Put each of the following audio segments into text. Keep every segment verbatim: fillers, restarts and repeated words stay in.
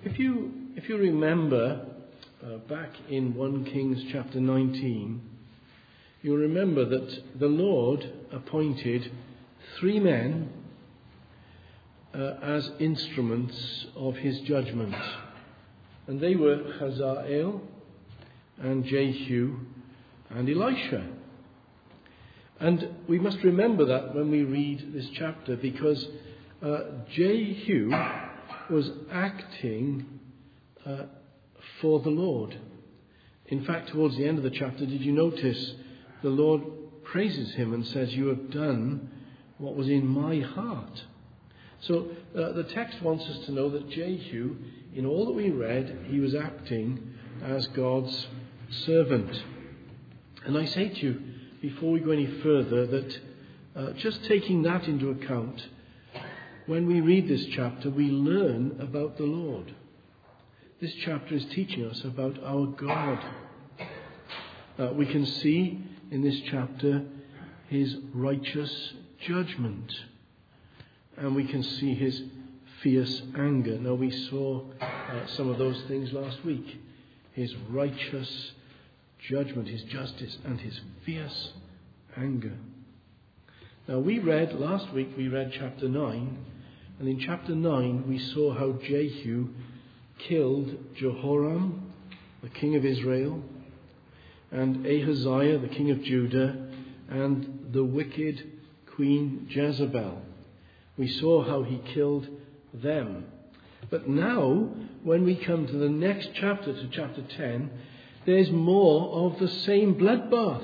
If you if you remember uh, back in First Kings chapter nineteen, you'll remember that the Lord appointed three men uh, as instruments of his judgment. And they were Hazael and Jehu and Elisha. And we must remember that when we read this chapter, because uh, Jehu was acting uh, for the Lord. In fact, towards the end of the chapter, did you notice the Lord praises him and says, "You have done what was in my heart." So uh, the text wants us to know that Jehu, in all that we read, he was acting as God's servant. And I say to you, before we go any further, that uh, just taking that into account, when we read this chapter, we learn about the Lord. This chapter is teaching us about our God. Uh, we can see in this chapter his righteous judgment. And we can see his fierce anger. Now, we saw uh, some of those things last week. His righteous judgment, his justice, and his fierce anger. Now, we read, last week we read chapter nine. And in chapter nine we saw how Jehu killed Jehoram, the king of Israel, and Ahaziah, the king of Judah, and the wicked Queen Jezebel. We saw how he killed them. But now, when we come to the next chapter, to chapter ten, there's more of the same bloodbath.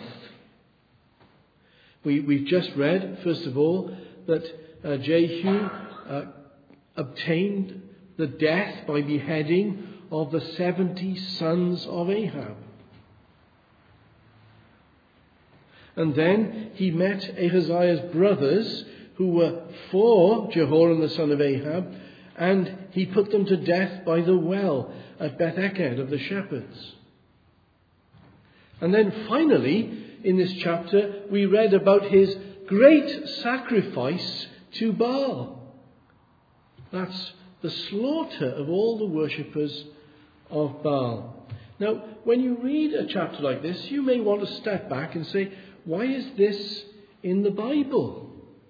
We, we've just read, first of all, that uh, Jehu uh, obtained the death by beheading of the seventy sons of Ahab. And then he met Ahaziah's brothers, who were for Jehoram the son of Ahab, and he put them to death by the well at Beth-Eked of the shepherds. And then finally, in this chapter, we read about his great sacrifice to Baal. That's the slaughter of all the worshippers of Baal. Now, when you read a chapter like this, you may want to step back and say, why is this in the Bible?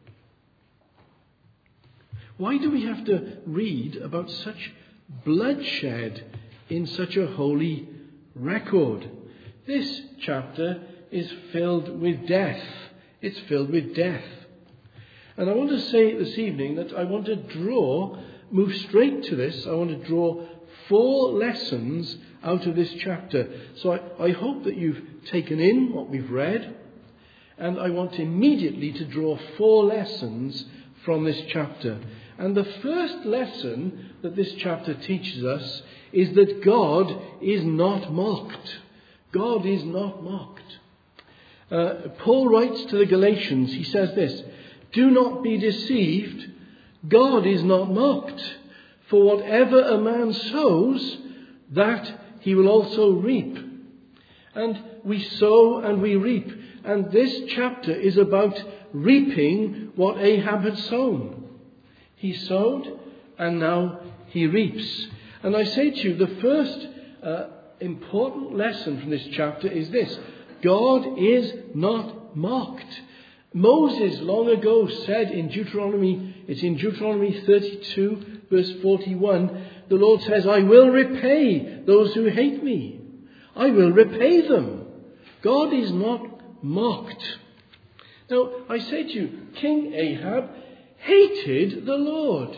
Why do we have to read about such bloodshed in such a holy record? This chapter is filled with death. It's filled with death. And I want to say this evening that I want to draw, move straight to this, I want to draw four lessons out of this chapter. So I, I hope that you've taken in what we've read, and I want immediately to draw four lessons from this chapter. And the first lesson that this chapter teaches us is that God is not mocked. God is not mocked. Uh, Paul writes to the Galatians, he says this, "Do not be deceived, God is not mocked. For whatever a man sows, that he will also reap." And we sow and we reap. And this chapter is about reaping what Ahab had sown. He sowed, and now he reaps. And I say to you, the first uh, important lesson from this chapter is this: God is not mocked. Moses long ago said in Deuteronomy, it's in Deuteronomy thirty-two, verse forty-one, the Lord says, "I will repay those who hate me. I will repay them." God is not mocked. Now, I say to you, King Ahab hated the Lord.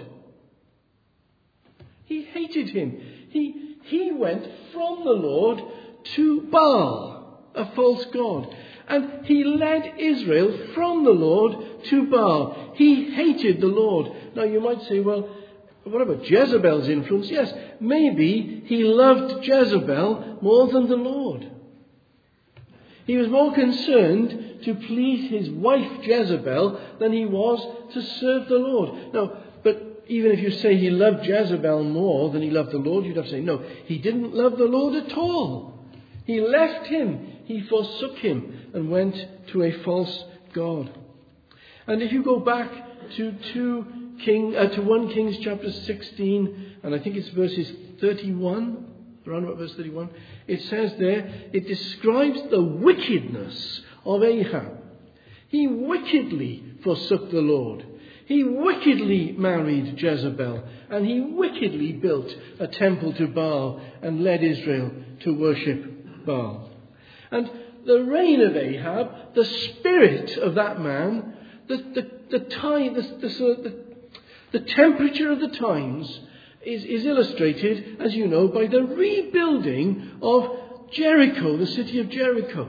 He hated him. He, he went from the Lord to Baal, a false god. And he led Israel from the Lord to Baal. He hated the Lord. Now you might say, well, what about Jezebel's influence? Yes, maybe he loved Jezebel more than the Lord. He was more concerned to please his wife Jezebel than he was to serve the Lord. Now, but even if you say he loved Jezebel more than he loved the Lord, you'd have to say, no, he didn't love the Lord at all. He left him. He forsook him and went to a false god. And if you go back to two King, uh, to First Kings chapter sixteen, and I think it's verses thirty-one, around about verse thirty-one, it says there, it describes the wickedness of Ahab. He wickedly forsook the Lord. He wickedly married Jezebel, and he wickedly built a temple to Baal and led Israel to worship Baal. And the reign of Ahab, the spirit of that man, the, the, the time, the, the, the, the temperature of the times is, is illustrated, as you know, by the rebuilding of Jericho, the city of Jericho.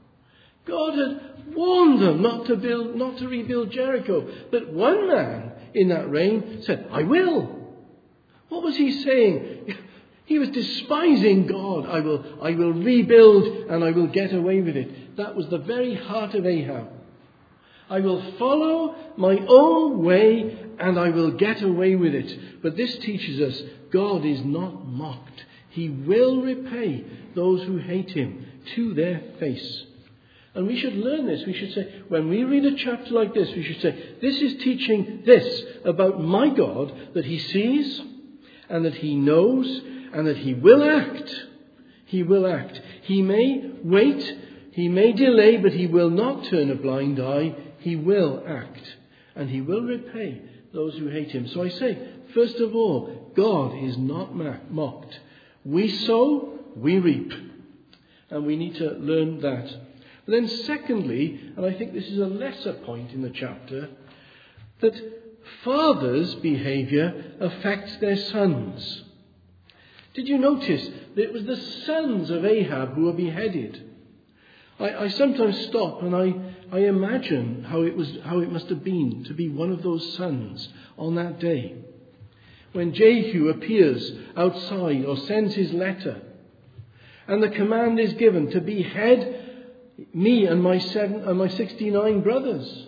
God had warned them not to build, not to rebuild Jericho. But one man in that reign said, I will. What was he saying? He was despising God. I will, I will rebuild and I will get away with it. That was the very heart of Ahab. I will follow my own way and I will get away with it. But this teaches us God is not mocked. He will repay those who hate him to their face. And we should learn this. We should say, when we read a chapter like this, we should say, this is teaching this about my God, that he sees and that he knows and that he will act. He will act. He may wait, he may delay, but he will not turn a blind eye. He will act. And he will repay those who hate him. So I say, first of all, God is not mocked. We sow, we reap. And we need to learn that. But then secondly, and I think this is a lesser point in the chapter, that fathers' behaviour affects their sons. Did you notice that it was the sons of Ahab who were beheaded? I, I sometimes stop and I, I imagine how it was, how it must have been to be one of those sons on that day. When Jehu appears outside or sends his letter, and the command is given to behead me and my seven and my sixty-nine brothers.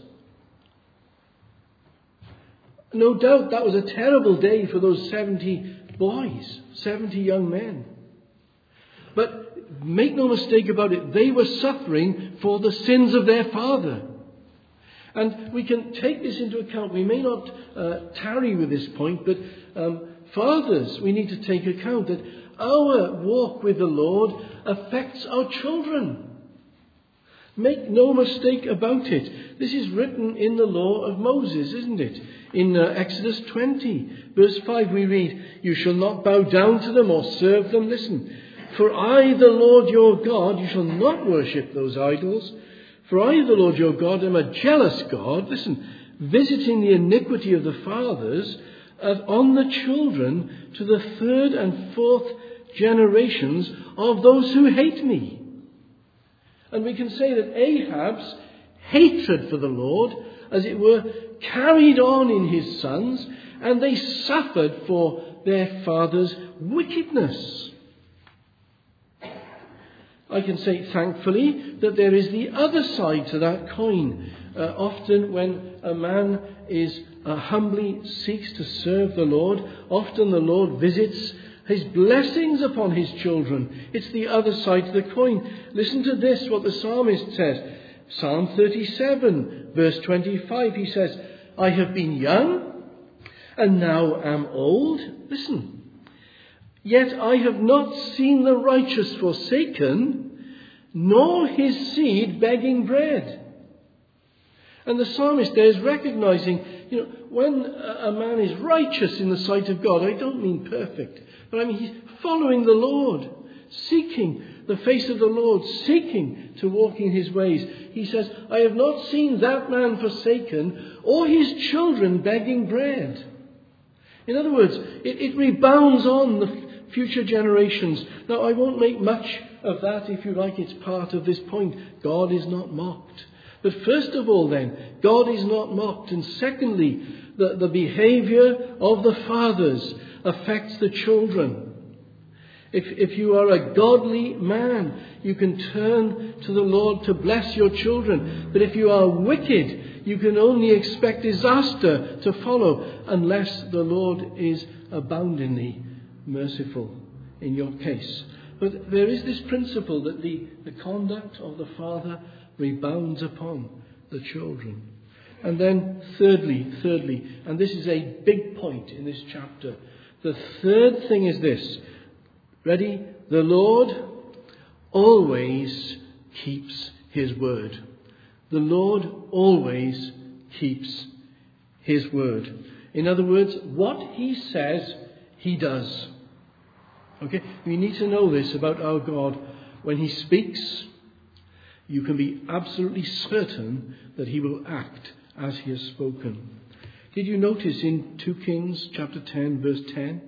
No doubt that was a terrible day for those seventy boys, seventy young men. But make no mistake about it, they were suffering for the sins of their father. And we can take this into account. We may not uh, tarry with this point, but um, fathers, we need to take account that our walk with the Lord affects our children. Make no mistake about it. This is written in the law of Moses, isn't it? In uh, Exodus twenty, verse five, we read, you shall not bow down to them or serve them. Listen, for I, the Lord your God, you shall not worship those idols. For I, the Lord your God, am a jealous God. Listen, visiting the iniquity of the fathers of, on the children to the third and fourth generations of those who hate me. And we can say that Ahab's hatred for the Lord, as it were, carried on in his sons, and they suffered for their father's wickedness. I can say, thankfully, that there is the other side to that coin. Uh, often when a man is uh, humbly seeks to serve the Lord, often the Lord visits his blessings upon his children. It's the other side of the coin. Listen to this, what the psalmist says. Psalm thirty-seven, verse twenty-five, he says, I have been young, and now am old. Listen. Yet I have not seen the righteous forsaken, nor his seed begging bread. And the psalmist there is recognizing, you know, when a man is righteous in the sight of God, I don't mean perfect, but I mean he's following the Lord, seeking the face of the Lord, seeking to walk in his ways. He says, I have not seen that man forsaken, or his children begging bread. In other words, it, it rebounds on the future generations. Now, I won't make much of that, if you like. It's part of this point. God is not mocked. But first of all then, God is not mocked. And secondly, the, the behaviour of the fathers affects the children. If, if you are a godly man, you can turn to the Lord to bless your children. But if you are wicked, you can only expect disaster to follow unless the Lord is aboundingly merciful in your case. But there is this principle that the, the conduct of the father rebounds upon the children. And then thirdly, thirdly, and this is a big point in this chapter, the third thing is this, Ready? The Lord always keeps his word. The Lord always keeps his word. In other words, what he says, he does. Okay? We need to know this about our God. When he speaks, you can be absolutely certain that he will act as he has spoken. Did you notice in Second Kings chapter ten, verse ten?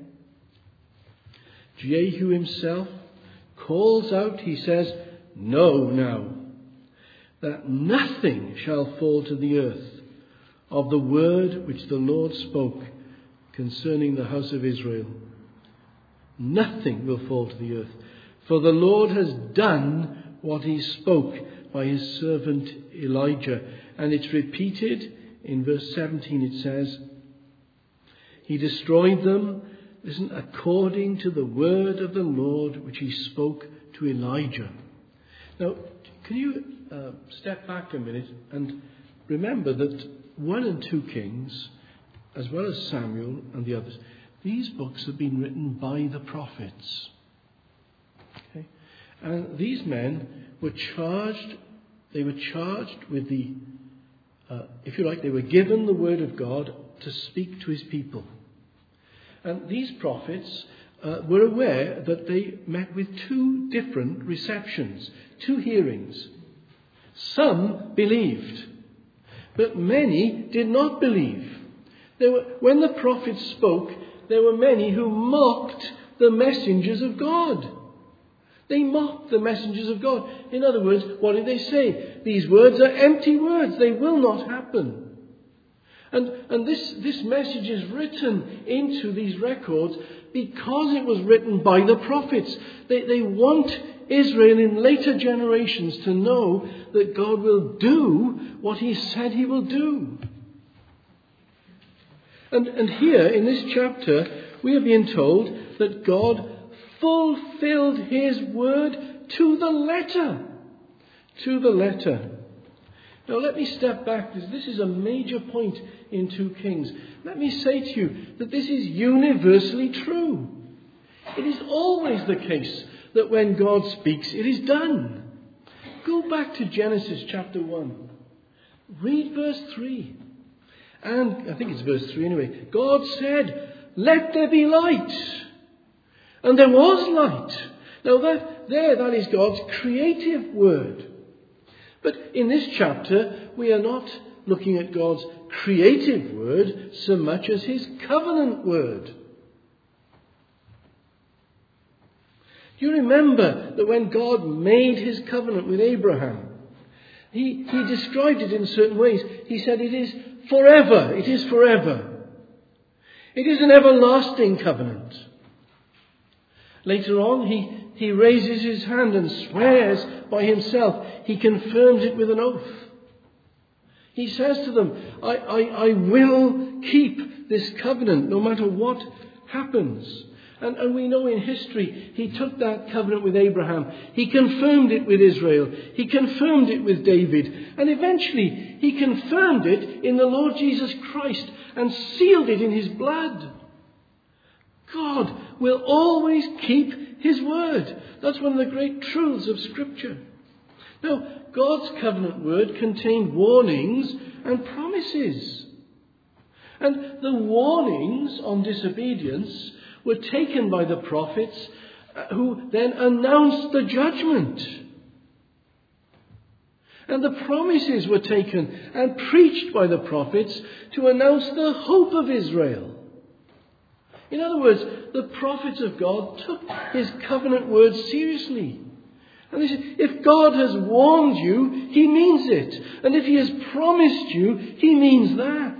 Jehu himself calls out, he says, "Know now that nothing shall fall to the earth of the word which the Lord spoke concerning the house of Israel. Nothing will fall to the earth, for the Lord has done what he spoke by his servant Elijah." And it's repeated in verse seventeen. It says, he destroyed them, listen, according to the word of the Lord which he spoke to Elijah. Now, can you uh, step back a minute and remember that one and two Kings, as well as Samuel and the others, these books have been written by the prophets. Okay? And these men were charged, they were charged with the, uh, if you like, they were given the word of God to speak to his people. And these prophets uh, were aware that they met with two different receptions, two hearings. Some believed, but many did not believe. There were, when the prophets spoke, there were many who mocked the messengers of God. They mocked the messengers of God. In other words, what did they say? These words are empty words. They will not happen. And, and this, this message is written into these records because it was written by the prophets. They, they want Israel in later generations to know that God will do what he said he will do. And, and here in this chapter, we are being told that God fulfilled his word to the letter. To the letter. Now let me step back, because this is a major point in Second Kings. Let me say to you that this is universally true. It is always the case that when God speaks, it is done. Go back to Genesis chapter one. Read verse three. And I think it's verse three anyway. God said, "Let there be light." And there was light. Now that there, that is God's creative word. But in this chapter, we are not looking at God's creative word so much as his covenant word. Do you remember that when God made his covenant with Abraham, he, he described it in certain ways. He said it is forever. It is forever. It is an everlasting covenant. Later on, he, he raises his hand and swears by himself. He confirms it with an oath. He says to them, I, I, I will keep this covenant no matter what happens. And, and we know in history, he took that covenant with Abraham. He confirmed it with Israel. He confirmed it with David. And eventually, he confirmed it in the Lord Jesus Christ and sealed it in his blood. God will always keep his word. That's one of the great truths of Scripture. Now, God's covenant word contained warnings and promises. And the warnings on disobedience were taken by the prophets, who then announced the judgment. And the promises were taken and preached by the prophets to announce the hope of Israel. In other words, the prophets of God took his covenant word seriously. And they said, if God has warned you, he means it. And if he has promised you, he means that.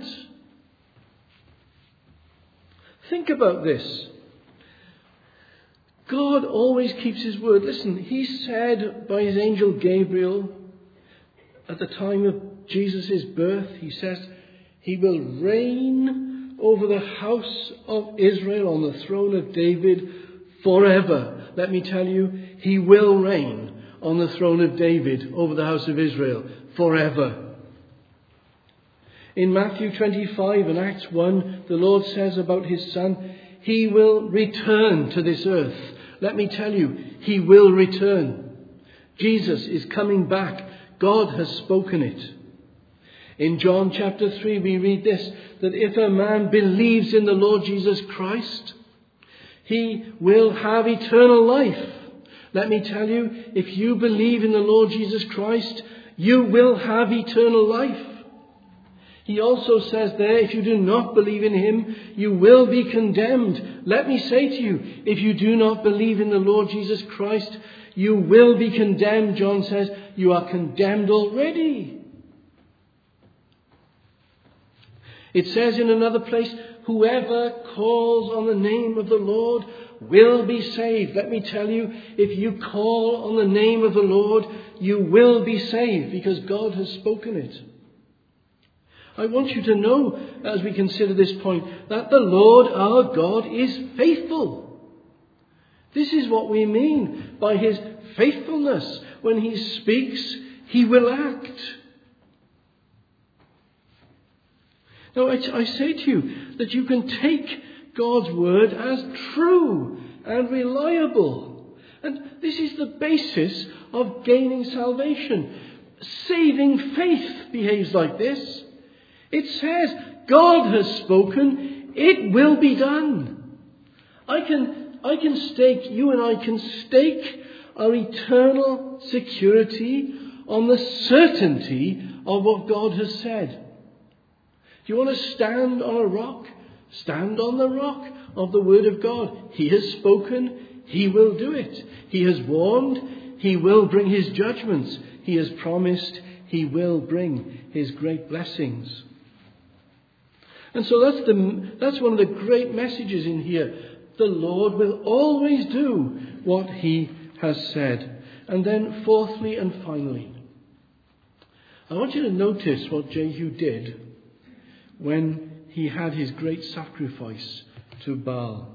Think about this. God always keeps his word. Listen, he said by his angel Gabriel at the time of Jesus' birth, he says, he will reign over the house of Israel on the throne of David forever. Let me tell you, he will reign on the throne of David over the house of Israel forever. In Matthew twenty-five and Acts one, the Lord says about his son, he will return to this earth. Let me tell you, he will return. Jesus is coming back. God has spoken it. In John chapter three, we read this, that if a man believes in the Lord Jesus Christ, he will have eternal life. Let me tell you, if you believe in the Lord Jesus Christ, you will have eternal life. He also says there, if you do not believe in him, you will be condemned. Let me say to you, if you do not believe in the Lord Jesus Christ, you will be condemned. John says, you are condemned already. It says in another place, whoever calls on the name of the Lord will be saved. Let me tell you, if you call on the name of the Lord, you will be saved because God has spoken it. I want you to know, as we consider this point, that the Lord our God is faithful. This is what we mean by his faithfulness. When he speaks, he will act. Now, I, I say to you that you can take God's word as true and reliable. And this is the basis of gaining salvation. Saving faith behaves like this. It says, God has spoken, it will be done. I can, I can stake, you and I can stake our eternal security on the certainty of what God has said. Do you want to stand on a rock? Stand on the rock of the word of God. He has spoken, he will do it. He has warned, he will bring his judgments. He has promised, he will bring his great blessings. And so that's the that's one of the great messages in here. The Lord will always do what he has said. And then fourthly and finally, I want you to notice what Jehu did when he had his great sacrifice to Baal.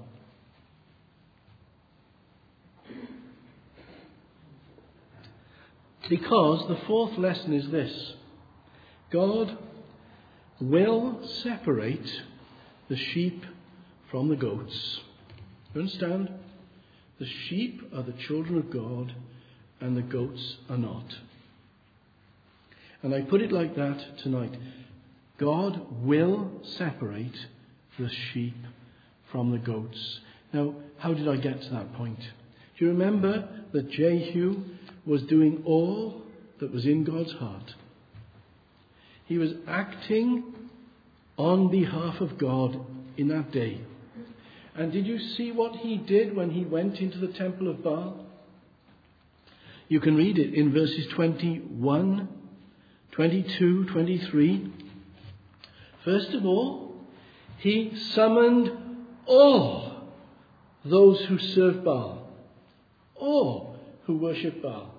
Because the fourth lesson is this: God will separate the sheep from the goats. You understand? The sheep are the children of God and the goats are not. And I put it like that tonight. God will separate the sheep from the goats. Now, how did I get to that point? Do you remember that Jehu was doing all that was in God's heart? He was acting on behalf of God in that day. And did you see what he did when he went into the temple of Baal? You can read it in verses twenty-one, twenty-two, twenty-three. First of all, he summoned all those who serve Baal, all who worship Baal.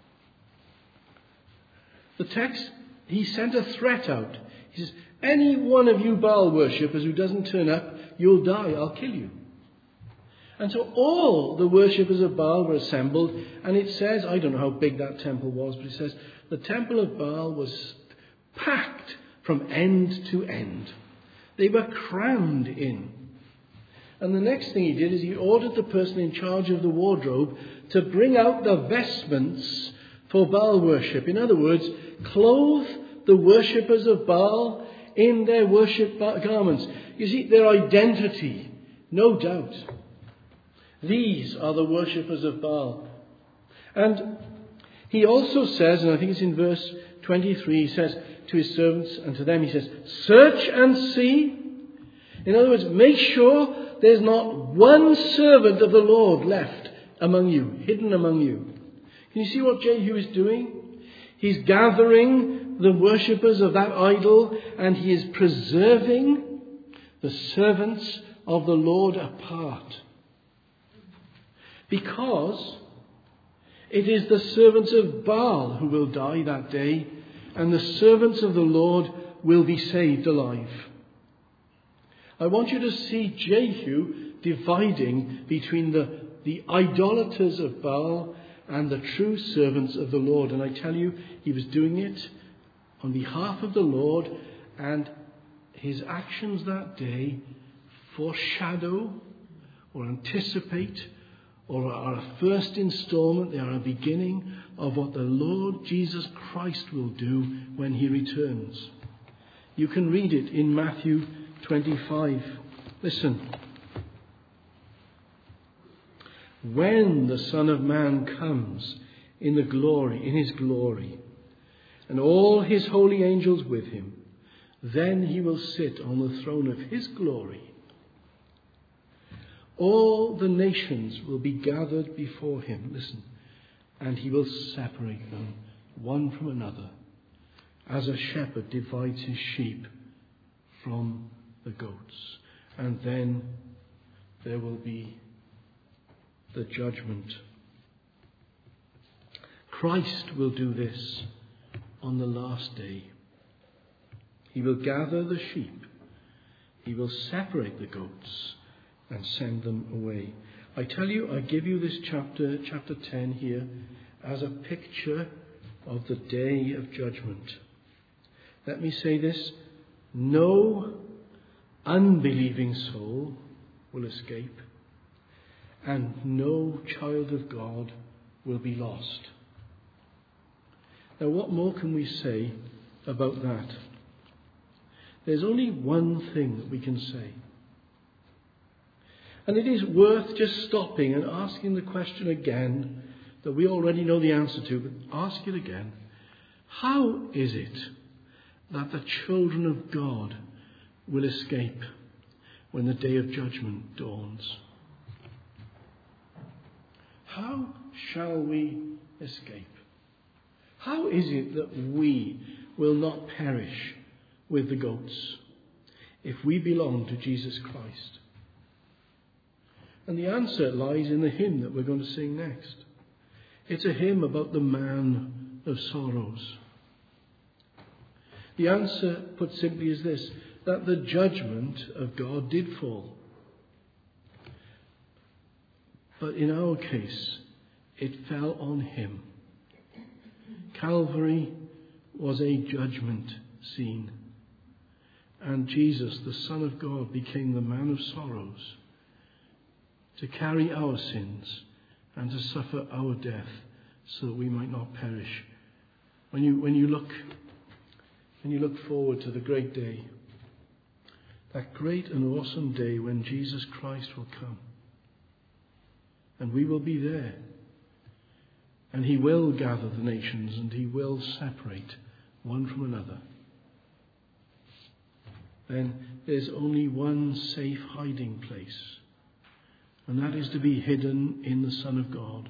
The text, he sent a threat out. He says, any one of you Baal worshippers who doesn't turn up, you'll die, I'll kill you. And so all the worshippers of Baal were assembled, and it says, I don't know how big that temple was, but it says the temple of Baal was packed from end to end. They were crammed in. And the next thing he did is he ordered the person in charge of the wardrobe to bring out the vestments for Baal worship. In other words, clothe the worshippers of Baal in their worship garments. You see, their identity, no doubt. These are the worshippers of Baal. And he also says, and I think it's in verse twenty-three, he says to his servants and to them, he says, search and see. In other words, make sure there's not one servant of the Lord left among you, hidden among you. Can you see what Jehu is doing? He's gathering the worshippers of that idol, and he is preserving the servants of the Lord apart. Because it is the servants of Baal who will die that day, and the servants of the Lord will be saved alive. I want you to see Jehu dividing between the, the idolaters of Baal and the true servants of the Lord. And I tell you, he was doing it on behalf of the Lord, and his actions that day foreshadow or anticipate or are a first installment. They are a beginning of what the Lord Jesus Christ will do when he returns. You can read it in Matthew twenty-five. Listen. When the Son of Man comes in the glory, in his glory, and all his holy angels with him, then he will sit on the throne of his glory. All the nations will be gathered before him, listen, and he will separate them one from another, as a shepherd divides his sheep from the goats. And then there will be the judgment. Christ will do this on the last day. He will gather the sheep. He will separate the goats and send them away. I tell you, I give you this chapter, chapter ten here, as a picture of the day of judgment. Let me say this: no unbelieving soul will escape, and no child of God will be lost. Now, what more can we say about that? There's only one thing that we can say. And it is worth just stopping and asking the question again that we already know the answer to, but ask it again. How is it that the children of God will escape when the day of judgment dawns? How shall we escape? How is it that we will not perish with the goats if we belong to Jesus Christ? And the answer lies in the hymn that we're going to sing next. It's a hymn about the man of sorrows. The answer, put simply, is this: that the judgment of God did fall. But in our case, it fell on him. Calvary was a judgment scene. And Jesus, the Son of God, became the man of sorrows to carry our sins and to suffer our death so that we might not perish. When you, when you look, when you look forward to the great day, that great and awesome day when Jesus Christ will come, and we will be there, and he will gather the nations, and he will separate one from another, then there's only one safe hiding place, and that is to be hidden in the Son of God.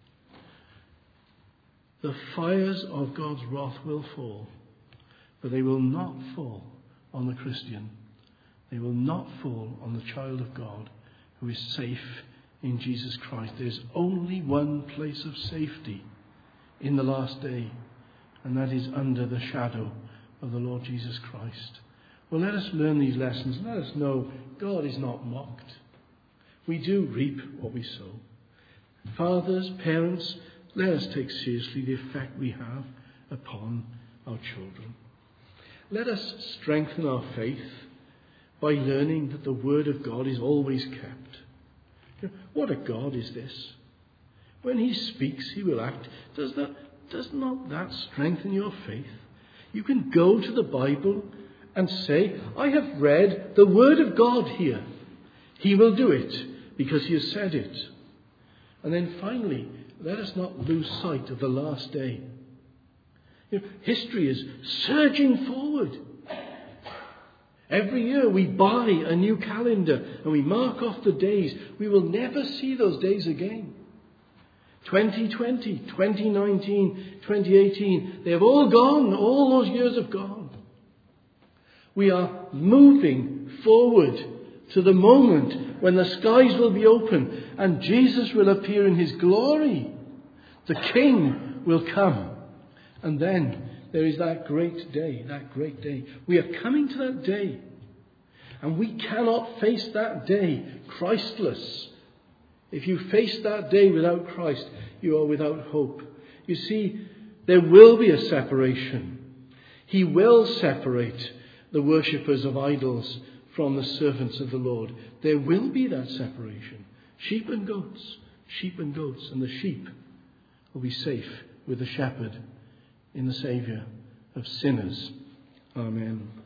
The fires of God's wrath will fall, but they will not fall on the Christian. They will not fall on the child of God who is safe in Jesus Christ. There's only one place of safety in the last day, and that is under the shadow of the Lord Jesus Christ. Well, let us learn these lessons. Let us know God is not mocked. We do reap what we sow. Fathers, parents, let us take seriously the effect we have upon our children. Let us strengthen our faith by learning that the Word of God is always kept. You know, what a God is this? When he speaks, he will act. Does that, does not that strengthen your faith? You can go to the Bible and say, I have read the Word of God here. He will do it because he has said it. And then finally, let us not lose sight of the last day. You know, history is surging forward. Every year we buy a new calendar and we mark off the days. We will never see those days again. twenty twenty, twenty nineteen, twenty eighteen, they have all gone. All those years have gone. We are moving forward to the moment when the skies will be open and Jesus will appear in his glory. The King will come. And then there is that great day, that great day. We are coming to that day. And we cannot face that day Christless. If you face that day without Christ, you are without hope. You see, there will be a separation. He will separate the worshippers of idols from the servants of the Lord. There will be that separation. Sheep and goats, sheep and goats, and the sheep will be safe with the shepherd in the Saviour of sinners. Amen.